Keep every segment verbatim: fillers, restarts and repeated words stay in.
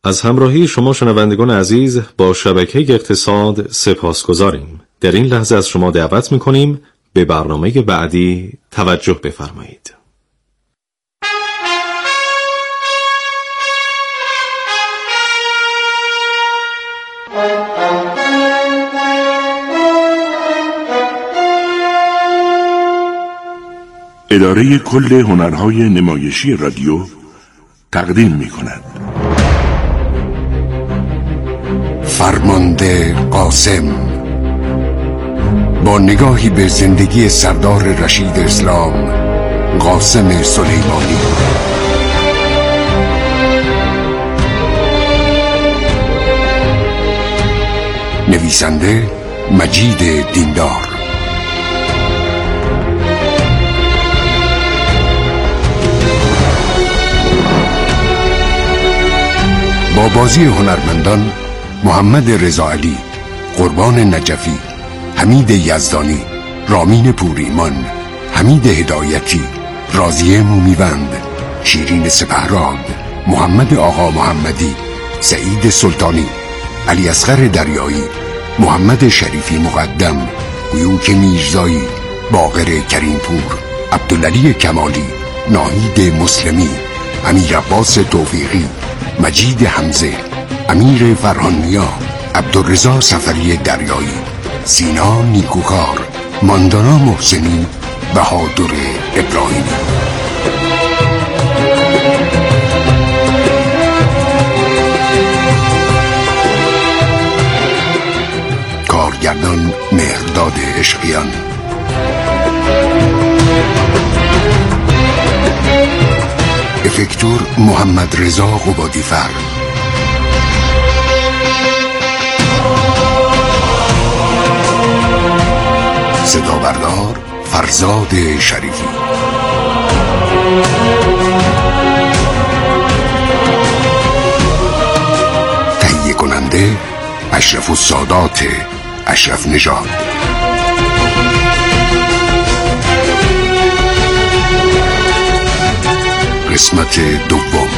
از همراهی شما شنوندگان عزیز با شبکه اقتصاد سپاسگزاریم. در این لحظه از شما دعوت می‌کنیم به برنامه بعدی توجه بفرمایید. اداره کل هنرهای نمایشی رادیو تقدیم می‌کند فرمانده قاسم، با نگاهی به زندگی سردار رشید اسلام قاسم سلیمانی. نویسنده مجید دیندار. با بازی هنرمندان محمد رضا علی، قربان نجفی، حمید یزدانی، رامین پوریمان، حمید هدایتی، راضیه مومیوند، شیرین سپهراد، محمد آقا محمدی، سعید سلطانی، علی اصغر دریایی، محمد شریفی مقدم، گیوک میرزایی، باقر کریمپور، عبدالعلی کمالی، ناهید مسلمی، امیر عباس توفیقی، مجید حمزه، امیر فرهانیا، عبدالرضا سفری دریایی، سینا نیکوکار، ماندانا محسنی، بهادر ابراهیمی. کارگردان مهرداد عشقیان. افکتور محمد رضا قبادیفر. صدا بردار فرزاد شریفی. تهیه کننده اشرف السادات اشرف نژاد. قسمت دوم.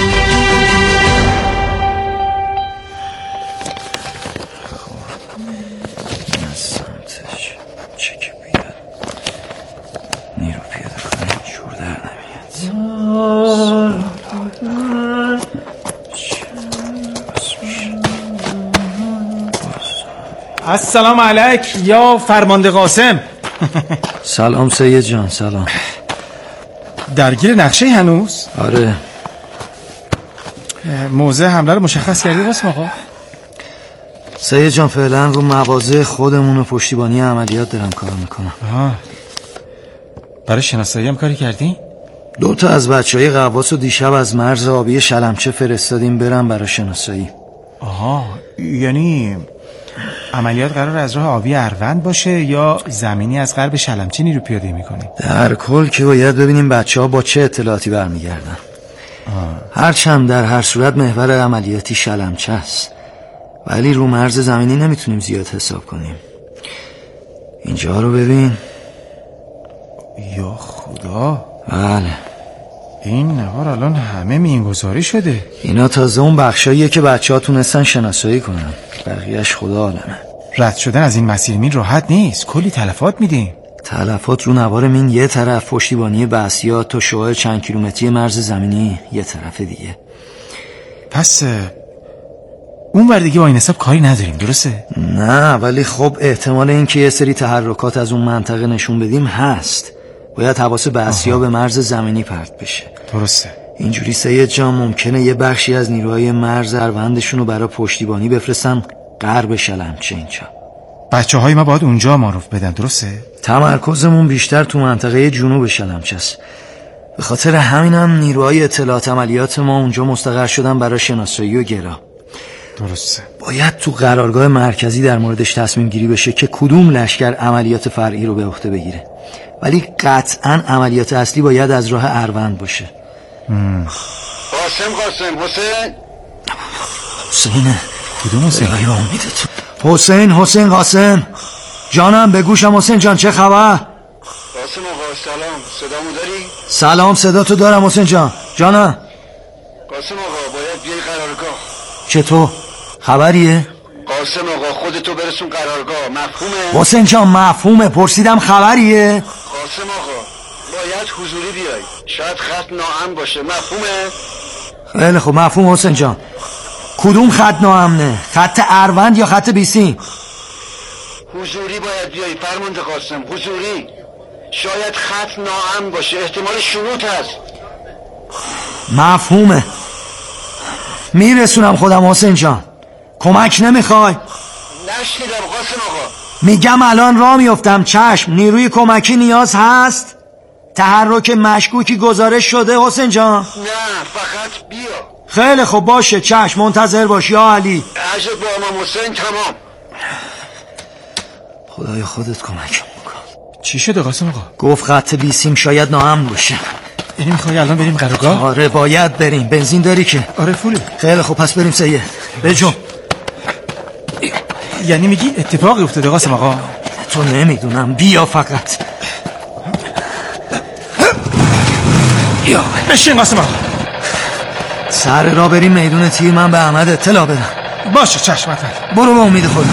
السلام علیک یا فرمانده قاسم. سلام سید جان. سلام. درگیر نقشه هنوز؟ آره. موضع حمله رو مشخص کردی قاسم آقا؟ سید جان فعلا رو مواضع خودمون و پشتیبانی عملیات دارم کار میکنم. آها. برای شناسایی هم کاری کردی؟ دو تا از بچهای قواس رو دیشب از مرز آبی شلمچه فرستادیم برن برای شناسایی. آها، یعنی عملیات قرار از راه آبی اروند باشه یا زمینی از غرب شلمچه نیرو پیاده میکنیم؟ در کل که باید ببینیم بچه ها با چه اطلاعاتی برمیگردن. هرچند در هر صورت محور عملیاتی شلمچه است، ولی رو مرز زمینی نمیتونیم زیاد حساب کنیم. اینجا رو ببین. یا خدا. بله، این نوار الان همه مینگذاری شده. اینا تازه اون بخشاییه که بچه ها تونستن شناسایی کنن، بقیهش خدا عالمه. رد شدن از این مسیر مین راحت نیست، کلی تلفات میدیم. تلفات رو نوار مین یه طرف، پشتیبانی بسیات تا شعاع چند کیلومتری مرز زمینی یه طرف دیگه. پس اون ور دیگه با این حساب کاری نداریم، درسته؟ نه، ولی خب احتمال این که یه سری تحرکات از اون منطقه نشون بدیم هست. باید حواس بسیا به مرز زمینی پرت بشه. درسته. اینجوری سید جان ممکنه یه بخشی از نیروهای مرز اروندشون رو برای پشتیبانی بفرستن غرب شلمچه. اینجا بچه های ما باید اونجا معروف بدن، درسته؟ تمرکزمون بیشتر تو منطقه جنوب شلمچه است. به خاطر همینم نیروهای اطلاعات عملیات ما اونجا مستقر شدن برای شناسایی و گرا. درسته. باید تو قرارگاه مرکزی در موردش تصمیم گیری بشه که کدوم لشکر عملیات فرعی رو به عهده بگیره، ولی قطعا عملیات اصلی باید از راه اروند باشه. قاسم قاسم حسین حسینه. کدوم حسین؟ حسین حسین قاسم جانم، به گوشم. حسین جان چه خبر؟ قاسم آقا سلام، صدامو داری؟ سلام، صدا تو دارم حسین جان. جانم قاسم آقا باید بیای قرارگاه. چطور؟ خبریه؟ قاسم آقا خودتو برسون قرارگاه. مفهومه؟ حسین جان مفهومه. پرسیدم خبریه؟ قاسم آقا باید حضوری بیای، شاید خط ناامن باشه. مفهومه؟ خیلی خوب مفهوم حسین جان. کدوم خط ناامنه؟ خط اروند یا خط بیسیم؟ حضوری باید بیای فرمانده قاسم، حضوری. شاید خط ناامن باشه، احتمال شروط هست. مفهومه. میرسونم خودم حسین جان. کمک نمیخوای؟ نشنیدم قاسم آقا. میگم الان راه میفتم. چشم. نیروی کمکی نیاز هست؟ تحرک مشکوکی گزارش شده حسین جان؟ نه فقط بیا. خیلی خوب باشه. چشم منتظر باش یا علی. عجب با امام حسین تمام. خدای خودت کمک بکن. چی شده قاسم آقا؟ گفت خط بیسیم شاید ناامن باشه. یعنی میخوای الان بریم قرارگاه؟ آره باید بریم. بنزین داری که؟ آره فولی. خیلی خوب پس بریم سید. بجو. یعنی میگی اتفاقی افتاده قاسم آقا؟ تو نمیدونم. بیا فقط. یا بشین قاسم آقا. سر را بریم میدون تیر. من به احمد اطلاع بدم. باشه چشمت. برو به امید خدا.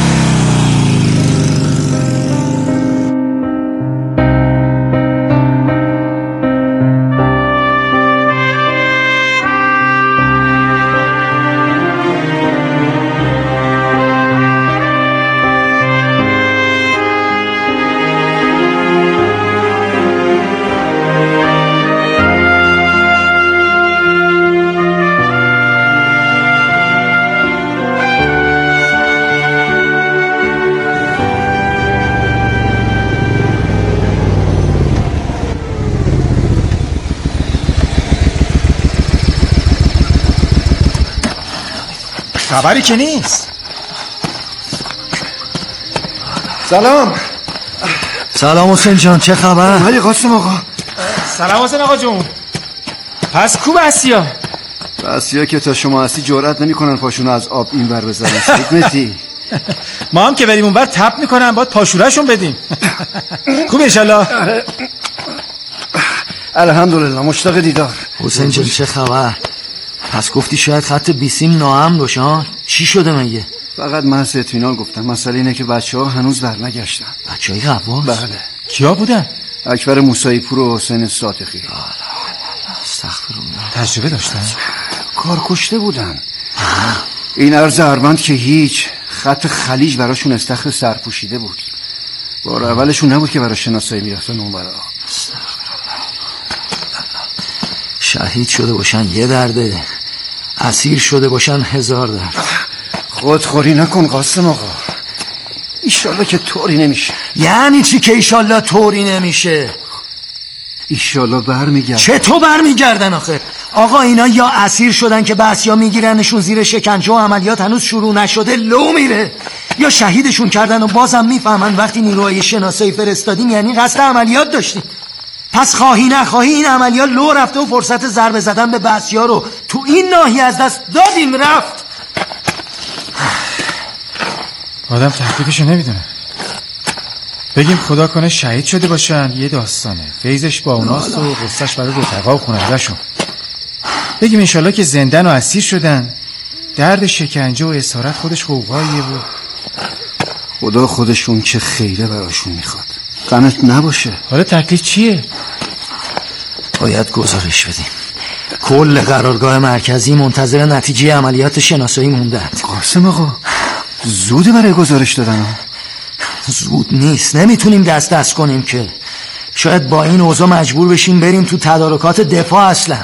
خبری که نیست. سلام. سلام حسین جان. چه خبر؟ ولی قاسم آقا. سلام حسین آقا جون. پس کو بسیا؟ بسیا که تا شما هستی جرئت نمیکنن پاشونو از آب این ور بزنن. حکمتی ما هم که بریم اون ور تپ میکنن باید پاشورهشون بدیم. خوب انشالله. الحمدلله مشتاق دیدار. حسین جان چه خبر؟ پس گفتی شاید خط بیسیم ناامن باشه ها؟ چی شده مگه؟ فقط محض اطمینان گفتم. مسئله اینه که بچه ها هنوز برنگشتن. بچه های قواس؟ بله. کیا بودن؟ اکبر موسایی پور و حسین صادقی. استغفرالله. تجربه داشتن؟ کار کشته بودن. این ارز اروند که هیچ. خط خلیج براشون استخر سرپوشیده بود. بار اولشون نبود که برای شناسایی میرفتن اون برا. شهید شده باشن یه درده، اسیر شده باشن هزار درد. خودخوری نکن قاسم آقا. ایشالله که طوری نمیشه. یعنی چی که ایشالله طوری نمیشه؟ ایشالله برمیگردن. چطور برمیگردن آخه؟ آقا اینا یا اسیر شدن که بسیا میگیرنشون زیر شکنجه و عملیات هنوز شروع نشده لو میره، یا شهیدشون کردن و بازم میفهمن وقتی نیروهای شناسایی فرستادیم یعنی قصد عملیات داشتیم. پس خواهی نخواهی این عملیات لو رفته و فرصت ضربه زدن به بسیا رو تو این ناحیه از دست دادیم رفت. آدم تکلیفشو نمیدونه. بگیم خدا کنه شهید شده باشن یه داستانه، فیضش با اوناست و قصهش برای رفقا و خونه‌هاشون. بگیم انشالله که زندن و اسیر شدن، درد شکنجه و اسارت خودش قوقاییه و خدا خودشون چه خیره براشون میخواد. غمت نباشه. حالا تکلیف چیه؟ باید گزارش بدیم. کل قرارگاه مرکزی منتظر نتیجه عملیات شناسایی موندن. قاسم آقا زوده برای گزارش دادن. زود نیست، نمیتونیم دست دست کنیم که. شاید با این اوضاع مجبور بشیم بریم تو تدارکات دفاع. اصلا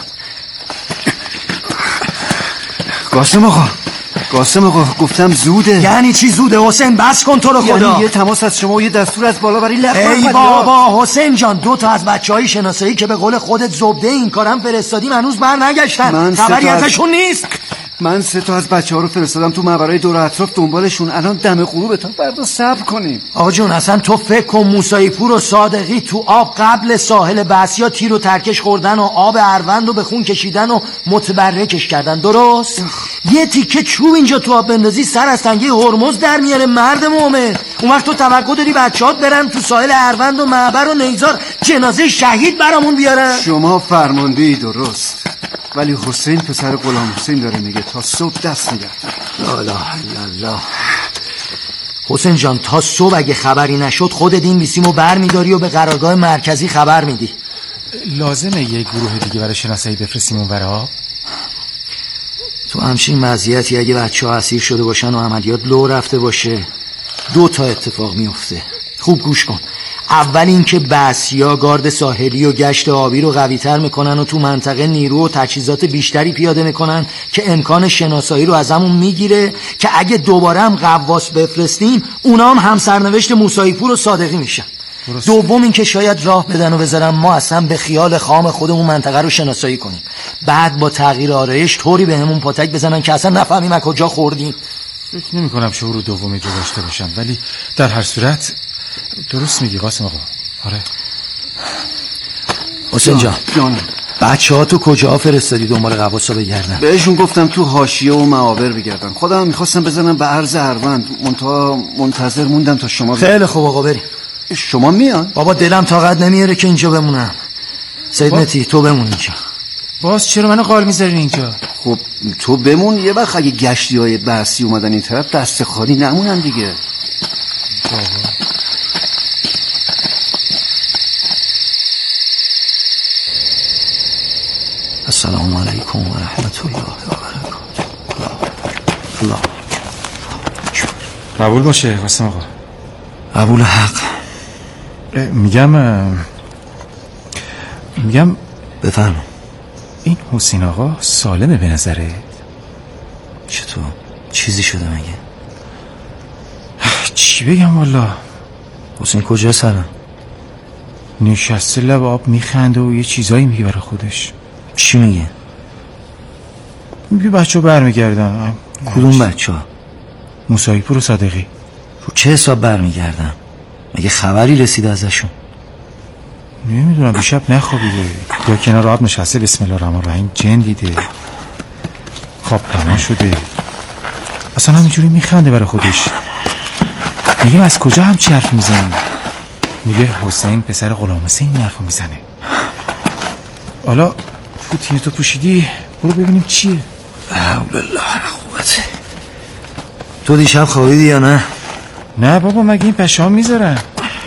قاسم آقا قاسم آقا گفتم زوده. یعنی چی زوده حسین؟ بس کن تو رو خدا. یعنی یه تماس از شما و یه دستور از بالا برای لب. ای بابا حسین جان، دو تا از بچهای شناسایی که به قول خودت زبده این کارم فرستادیم هنوز بر نگشتن. خبری ازشون نیست. من سه تا از بچه ها رو فرستادم تو ماورای دور اطراف دنبالشون. الان دم غروب تا فردا صبر کنیم. آقا جون اصلا تو فکر کن موسایی پور و صادقی تو آب قبل ساحل بسیا تیر و ترکش خوردن و آب اروند رو به خون کشیدن و متبرکش کردن، درست؟ یه تیکه چوب اینجا تو آب بندازی سر از تنگه هرمز در میاره مرد مومن. اون وقت تو توقع داری بچه‌هات برن تو ساحل اروند و معبر و نیزار جنازه شهید برامون بیارن؟ شما فرماندهی درست، ولی حسین پسر غلام حسین داره میگه تا صبح دست نگه دار. لا اله الا الله. حسین جان تا صبح اگه خبری نشد خودت این بیسیمو بر میداری و به قرارگاه مرکزی خبر میدی. لازمه یک گروه دیگه برای شناسایی بفرستیم اون برا؟ تو همچین وضعیتی اگه بچه ها اسیر شده باشن و عملیات لو رفته باشه دو تا اتفاق میفته. خوب گوش کن. اول اینکه بسیا گارد ساحلی و گشت آبی رو قوی تر میکنن و تو منطقه نیرو و تجهیزات بیشتری پیاده میکنن که امکان شناسایی رو ازمون میگیره که اگه دوباره هم قواس بفرستیم اونا هم همسرنوشت موسی‌پور و صادقی میشن. دوم اینکه شاید راه بدن و بذارن ما اصلا به خیال خام خودمون منطقه رو شناسایی کنیم، بعد با تغییر آرایش طوری بهمون پاتک بزنن که اصلا نفهمیم از کجا خوردیم. فکر نمی کنم شعور دومی رو داشته باشم، ولی در هر صورت درست میگی قاسم آقا. آره حسین جان بچه ها تو کجا فرستادی دنبال قواسا بگردن؟ بهشون گفتم تو حاشیه و معابر بگردن. خودم میخواستم بزنم به عرض اروند، منتها منتظر موندم تا شما. خیلی خوب آقا بریم. شما میان؟ بابا دلم طاقت نمیاره که اینجا بمونم. سید با... متی تو بمون اینجا. باز چرا منو قال میذارین اینجا؟ خب تو بمون، یه وقت اگه گشتی های بحثی اومدن این طرف دست خالی نمونن دیگه. بابا السلام علیکم و رحمت الله و برکاته. الله قبول باشه قاسم آقا. قبول حق. میگم میگم بفرما. این حسین آقا سالمه به نظره؟ چطور؟ چیزی شده مگه؟ چی بگم والا. حسین کجا سرم؟ نشسته لب آب میخنده و یه چیزایی میگه برای خودش. چی میگه؟ میگه بچه ها برمیگردن. کدوم بچه ها؟ موسی‌پور و صادقی. رو چه حساب برمیگردن؟ مگه خبری رسیده ازشون؟ نمیدونم، دیشب نخوابیده یا کنار آب نشسته بسم الله الرحمن الرحیم جن دیده، خواب تمام شده، اصلا همینجوری میخنده برای خودش. میگه از کجا همچی حرف میزنی؟ میگه حسین پسر غلام حسین این حرف میزنه. حالا پوتین تو پوشیدی برو ببینیم چیه. حول الله قوته. تو دیشب خوابیدی یا نه؟ نه بابا، مگه این پشام میذارن؟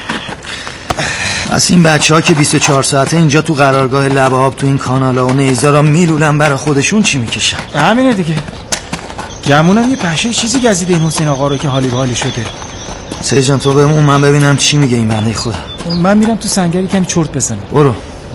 از این بچه ها که بیست و چهار ساعته اینجا تو قرارگاه لب آب تو این کانالا و نیزارا میلولن برای خودشون چی میکشن؟ همینه دیگه. گمونم یه پشه چیزی گزیده این حسین آقا رو که حالی به حالی شده. سید جان تو بمون، من ببینم چی میگه این بنده خدا. من میرم تو سنگری کمی چرت بزنم. برو.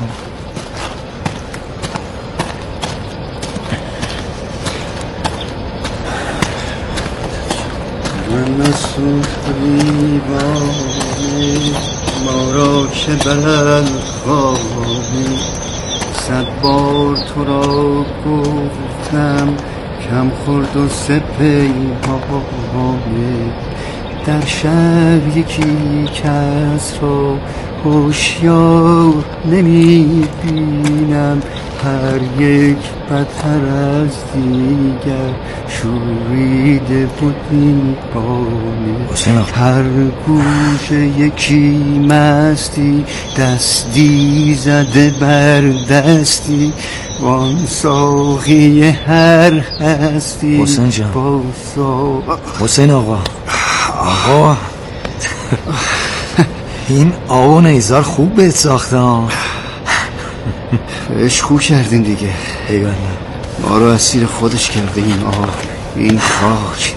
من سوختی بانی ما را که برد خواهی، صد بار تو را گفتم کم خورد و سپیمانی، در شب یکی کس را هوشیار نمی بینم، هر یک بدتر از دیگر شوریده بود این بانه، هر گوش یکی مستی دستی زده بر دستی، وان ساقی هر هستی. حسین جان، حسین آقا، آقا این آقا نیزار خوب بهت ساختم. عشق کردین دیگه. ایوالله ما رو اسیر خودش کرده این آقا، این خاک.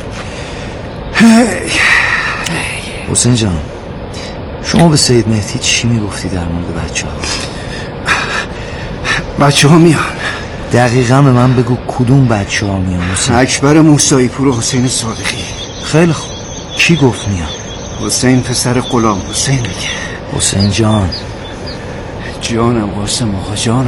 حسین جان شما به سید مهدی چی میگفتی در مورد بچه ها؟ بچه ها میان. دقیقا به من بگو کدوم بچه ها میان حسین؟ اکبر موسی‌پور و حسین صادقی. خیلی خوب، کی گفت میان؟ حسین پسر غلام حسین میگه. حسین جان. جانم قاسم آقا جانم.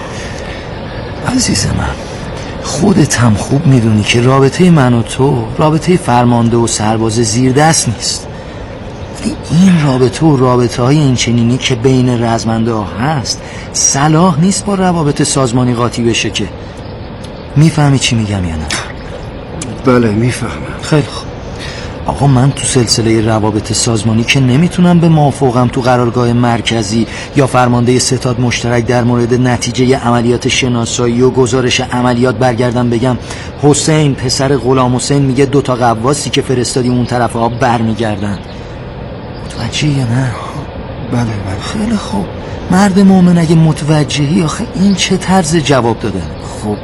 عزیز من خودت هم خوب میدونی که رابطه من و تو رابطه فرمانده و سرباز زیر دست نیست. این رابطه و رابطه های این چنینی که بین رزمنده ها هست صلاح نیست با روابط سازمانی قاطی بشه. که میفهمی چی میگم یا نه؟ بله میفهمم. خیلی خوب، آقا من تو سلسله روابط سازمانی که نمیتونم به مافوقم تو قرارگاه مرکزی یا فرمانده ستاد مشترک در مورد نتیجه عملیات شناسایی و گزارش عملیات برگردم بگم حسین پسر غلام حسین میگه دوتا قواسی که فرستادیم اون طرف ها برمیگردن. متوجهی یا نه؟ بله بله. خیلی خوب. مرد مومن اگه متوجهی آخه این چه طرز جواب داده؟ خب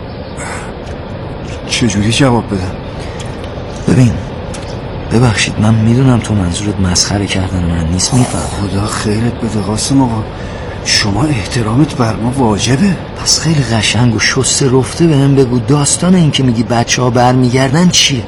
چجوری جواب بدم؟ ببین ببخشید من میدونم تو منظورت مسخره کردن من نیست، میفهم. خدا خیرت بده قاسم آقا، شما احترامت بر ما واجبه. پس خیلی قشنگ و شسته رفته بهم بگو داستان این که میگی بچه ها برمیگردن چیه؟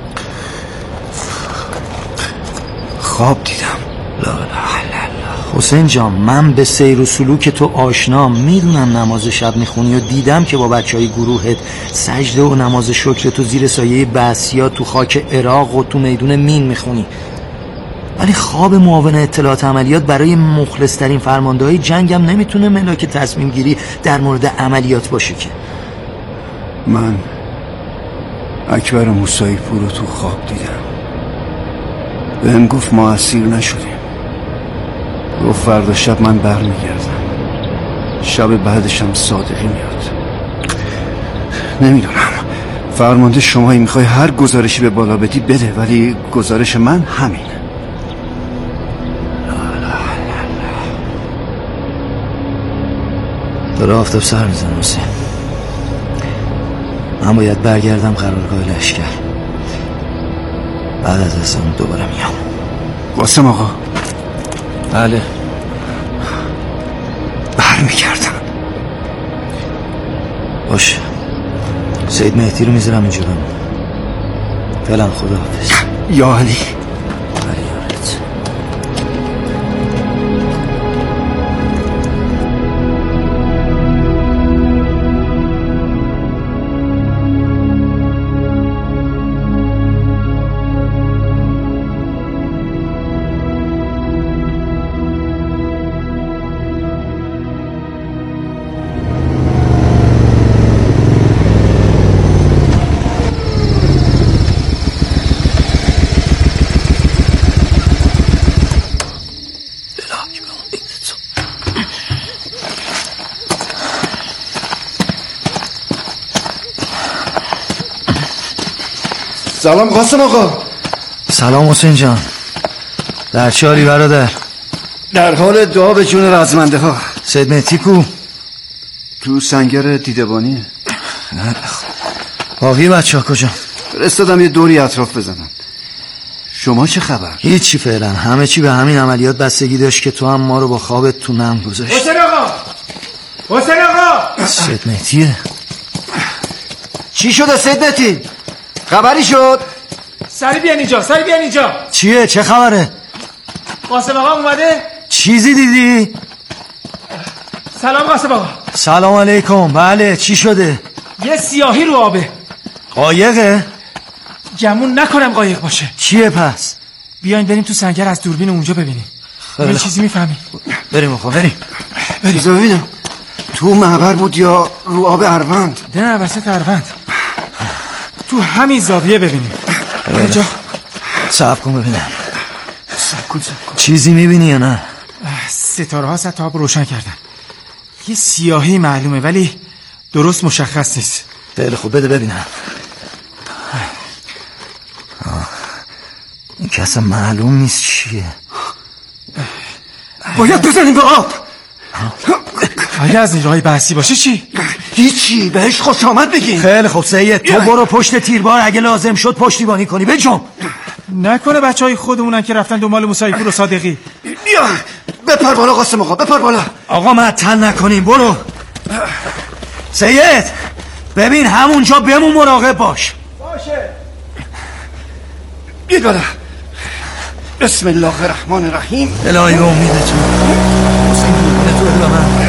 خواب دیدم. لا لا لا. حسین جان من به سیر و سلوک تو آشنام، میدونم نماز شب میخونی و دیدم که با بچه های گروهت سجده و نماز شکر تو زیر سایه بسیا تو خاک عراق و تو میدون مین میخونی، ولی خواب معاون اطلاعات عملیات برای مخلص ترین فرمانده های جنگ هم نمیتونه ملاک تصمیم گیری در مورد عملیات باشه که. من اکبر موسایی پور رو تو خواب دیدم، بهم گفت ما اسیر نشدیم، گفت فردا شب من برمیگردم، شب بعدشم صادقی میاد. نمیدونم فرمانده شمایی میخوای هر گزارشی به بالا بدی بده، ولی گزارش من همینه. داره آفتاب سر میزنه حسین، من باید برگردم قرارگاه لشکر، بعد از اصلا دوباره میام. قاسم آقا. بله برمیگردم. باشه سید مهدی رو میذارم اینجا بمون. فعلا خداحافظ. یا علی. سلام قاسم آقا. سلام حسین جان، در چه حالی برادر؟ در حال دعا به جون رزمنده ها. سید مهدی کو؟ تو سنگر دیدبانیه. باقی بچه ها کجا؟ فرستادم یه دوری اطراف بزنم. شما چه خبر؟ هیچی فعلا، همه چی به همین عملیات بستگی داشت که تو هم ما رو با خوابت تو نم گذاشت. حسین آقا، حسین آقا. سید مهدیه. چی شده سید مهدی؟ خبری شد؟ سری بیان اینجا، سری بیان اینجا. چیه؟ چه خبره؟ قاسم آقا اومده؟ چیزی دیدی؟ سلام قاسم آقا. سلام علیکم. بله چی شده؟ یه سیاهی رو آبه. قایقه؟ گمون نکنم قایق باشه. چیه پس؟ بیاین بریم تو سنگر از دوربین اونجا ببینیم. یه چیزی میفهمی؟ بریم آقا بریم. بریم ببینم تو معبر بود یا رو آب اروند؟ نه وسط اروند، تو همین زاویه ببینیم. اینجا صبر کن ببینم. صبر کن صبر کن. چیزی میبینی یا نه؟ ستاره ها سطح آب روشن کردن، یه سیاهی معلومه ولی درست مشخص نیست. خیلی خوب بده ببینم. آه. این که اصلا معلوم نیست چیه. باید بزنیم به آب. اگه از این راهی بحثی باشه چی؟ هیچی، بهش خوش آمد بگین. خیلی خوب سید، تو برو پشت تیربار، اگه لازم شد پشتیبانی کنی. بجم. نکنه بچه های خودمونن که رفتن دنبال موسوی پور و صادقی. بیا بپر بالا قاسم آقا، بپر بالا. آقا معطل نکنیم، برو. سید ببین همونجا بمون، مراقب باش. باشه. بیا بالا. بسم الله الرحمن الرحیم. الهی به امیدتون. حسین تو الا من.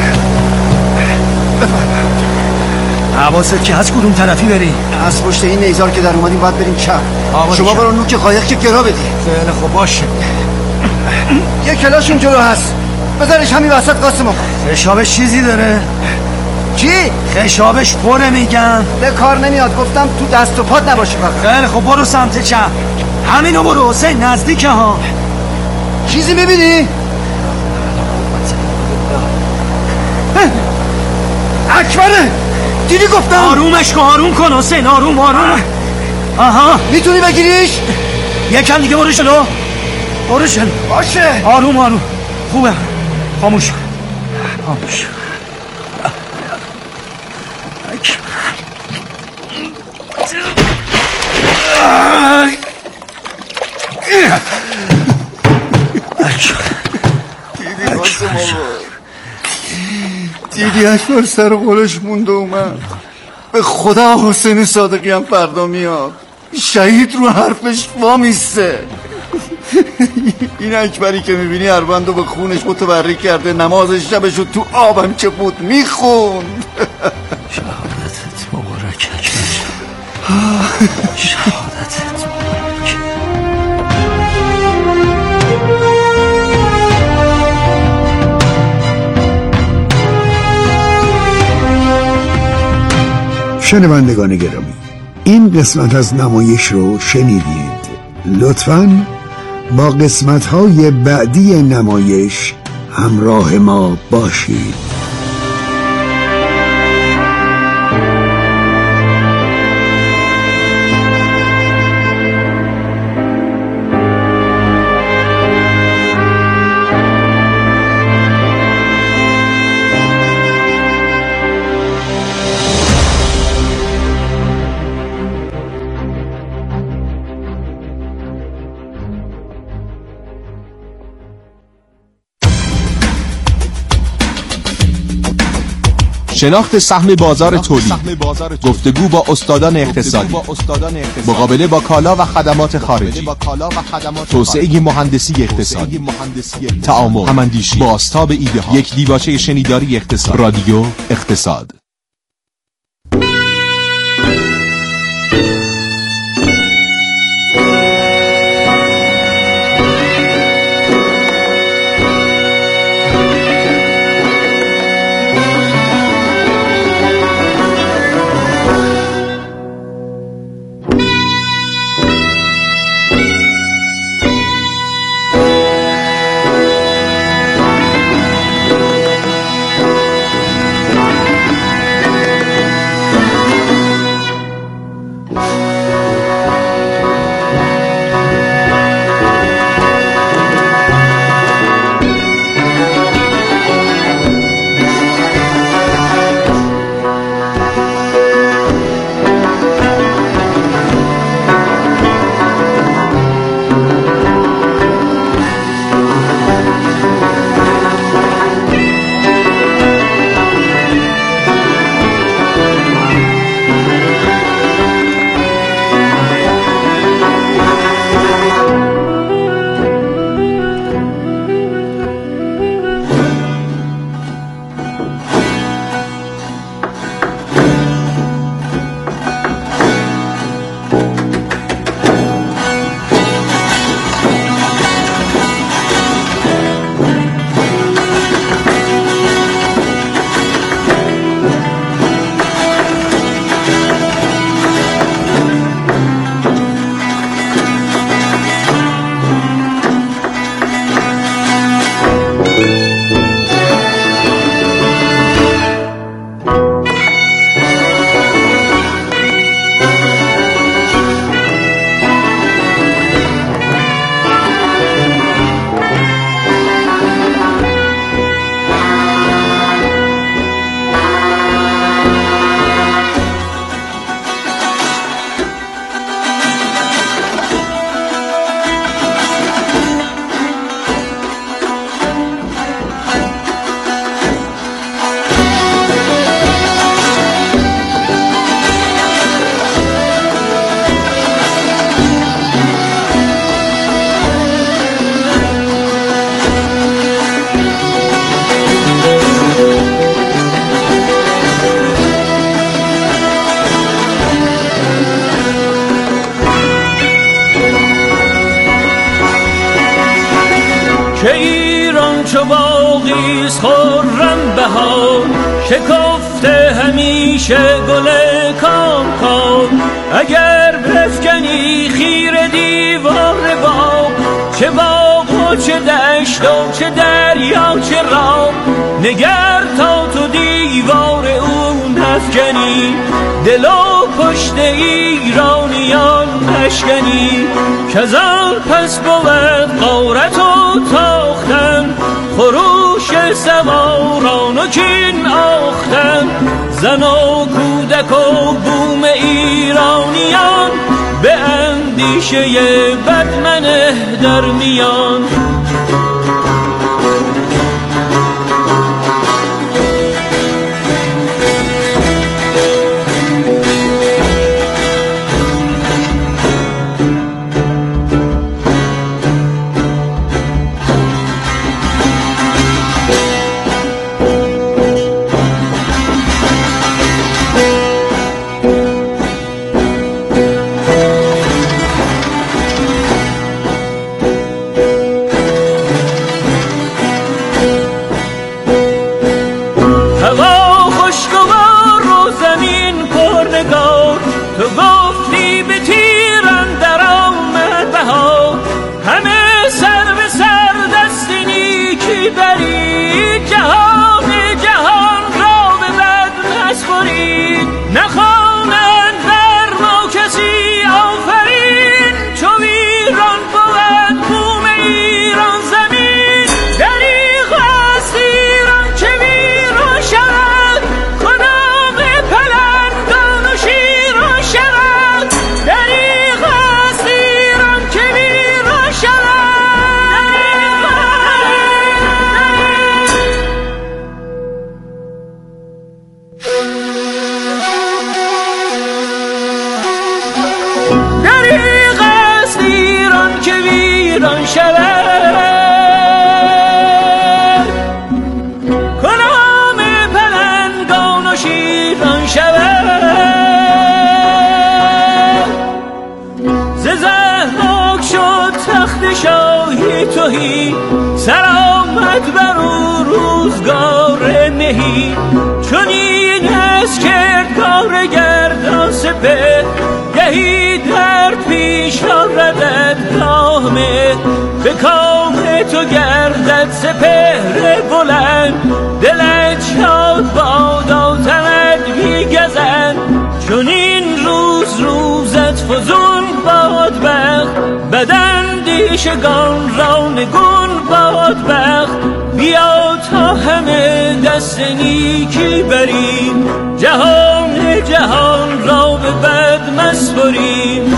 حواست که از کدوم طرفی بری؟ از پشت این نیزار که در اومدیم باید بریم چپ. شما برو نوک قایق که گرا بدی. خیلی خوب باشه. یه کلاش اون جلو هست، بذارش همین وسط قاسم آقا. خشابش چیزی داره؟ چی؟ خشابش پره میگم. به کار نمیاد، گفتم تو دست و پات نباشه فقط. خیلی خوب برو سمت چپ. همینو برو حسین، نزدیکه ها. چیزی میبینی؟ اکبره، دیدی گفتم؟ آرومش کن، آروم کن حسین، آروم آروم. آها میتونی بگیریش؟ یکم دیگه برو جلو، برو جلو. باشه آروم آروم. خوبه، خاموش کن، خاموش. دیدی قاسم آقا، دیدی اکبر سر قولش مونده اومد. به خدا حسین صادقی هم فردا میاد، شهید رو حرفش وامیسته. این اکبری که میبینی اروندو به خونش متبرک کرده، نماز شبشو تو آبم که بود میخوند. شهادتت مبارک اکبر، شهادتت مبارک. شنوندگان گرامی، این قسمت از نمایش رو شنیدید. لطفاً با قسمت‌های بعدی نمایش همراه ما باشید. شناخت سهم بازار تولید، گفتگو با استادان اقتصادی، مقابله با کالا و خدمات خارجی، توسعه مهندسی اقتصادی، تعامل، هماندیشی، بازتاب ایده ها، یک دیباچه شنیداری اقتصاد، رادیو اقتصاد. که ایران چو باغیست خرم بهار، شکفته همیشه گل کام کام. اگر بفکنی خیره دیوار دگر تا تو دیوار اون نفکنی، دل و پشت ایرانیان نشکنی. کزان پس بود غارت و تاختن، خروش سواران و کین آختن. زن و کودک و بوم ایرانیان، به اندیشه بد منه در میان. سلامت بر او روزگار مهی، چون این است که کار گردان سپه، گهی در پیش آردد کامه. به کام تو گردد سپهر بلند، دلت شاد بادا تنت میگزد. چون این روز روزت فزون باد بخت، بدن دیشگان را نگون باد بخت. بیا تا همه دست نیکی بریم، جهان جهان را به بد مسپریم.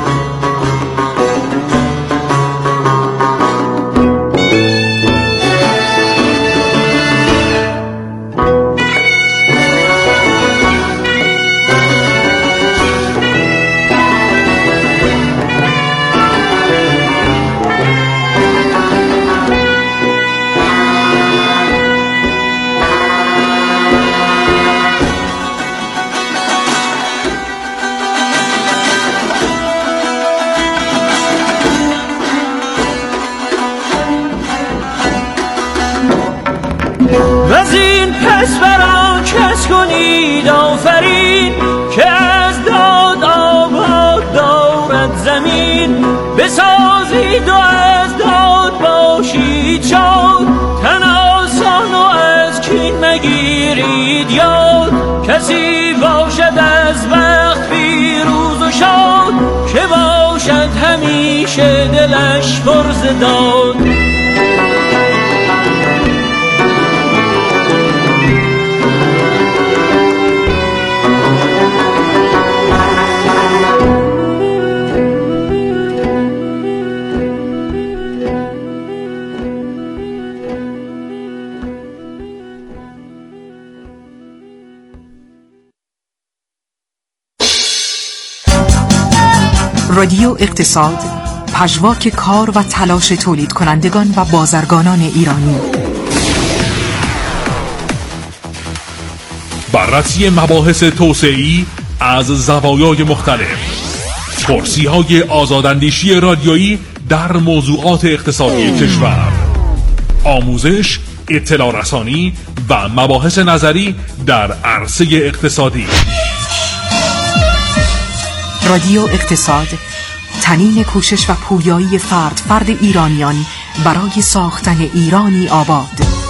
وزین پس برا کس کنید آفرین، که از داد آباد دارد زمین. بسازید و از داد باشید شاد، تن آسان و از کین مگیرید یاد. کسی باشد از وقت پیروز و شاد، که باشد همیشه دلش پر ز داد. رادیو اقتصاد، پژواک کار و تلاش تولید کنندگان و بازرگانان ایرانی. بررسی مباحث توسعه‌ای از زوایای مختلف، پرسی‌های آزاداندیشی رادیویی در موضوعات اقتصادی کشور، آموزش، اطلاع رسانی و مباحث نظری در عرصه اقتصادی. رادیو اقتصاد، تنین کوشش و پویایی فرد فرد ایرانیان برای ساختن ایرانی آباد.